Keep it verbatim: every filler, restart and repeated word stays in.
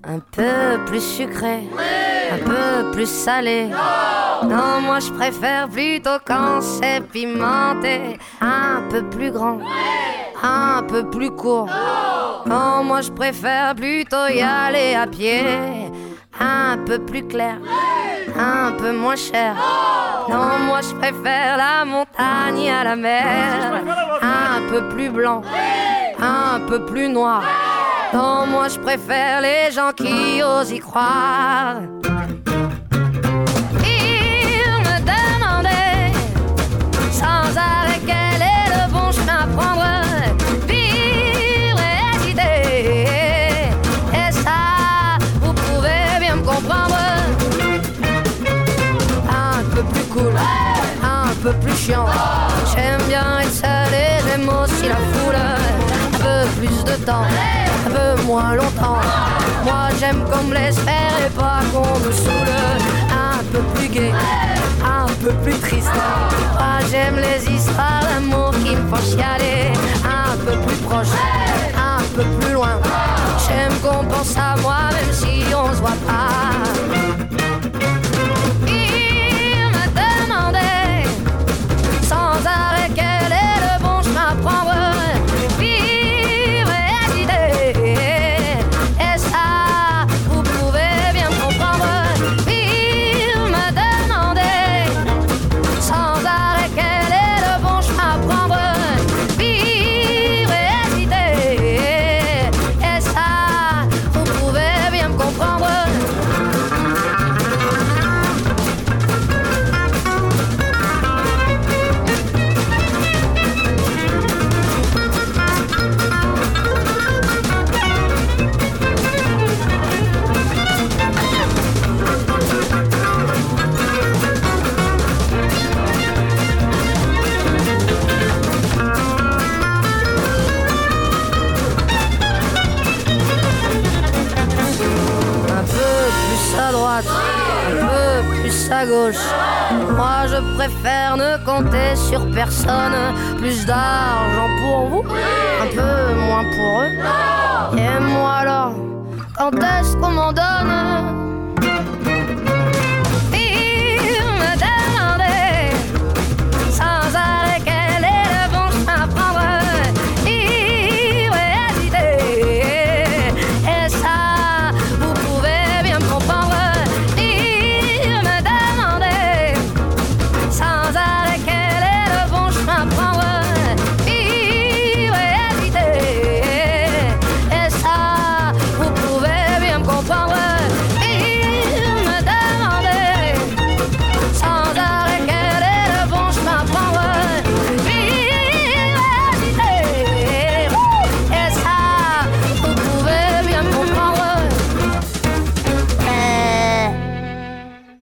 un peu plus sucré, un peu plus salé. Non, moi je préfère plutôt quand c'est pimenté, un peu plus grand, un peu plus court. Non, moi je préfère plutôt y aller à pied, un peu plus clair, un peu moins cher. Non, moi je préfère la montagne à la mer, un peu plus blanc, un peu plus noir. Non, moi je préfère les gens qui osent y croire. Il me demandait sans arrêt quel est le bon chemin à prendre. Vivre et hésiter, et ça, vous pouvez bien me comprendre. Un peu plus cool, un peu plus chiant. J'aime bien être seul et j'aime aussi la foule. Un peu plus de temps, un peu moins longtemps. Moi j'aime qu'on me laisse faire et pas qu'on me saoule. Un peu plus gai, un peu plus triste. Moi j'aime les histoires d'amour qui me font chialer. Un peu plus proche, un peu plus loin. J'aime qu'on pense à moi même si on se voit pas. Il me demandait sans arrêt quel est le bon chemin à prendre. À gauche, moi je préfère ne compter sur personne. Plus d'argent pour vous, un peu moins pour eux. Et moi alors, quand est-ce qu'on m'en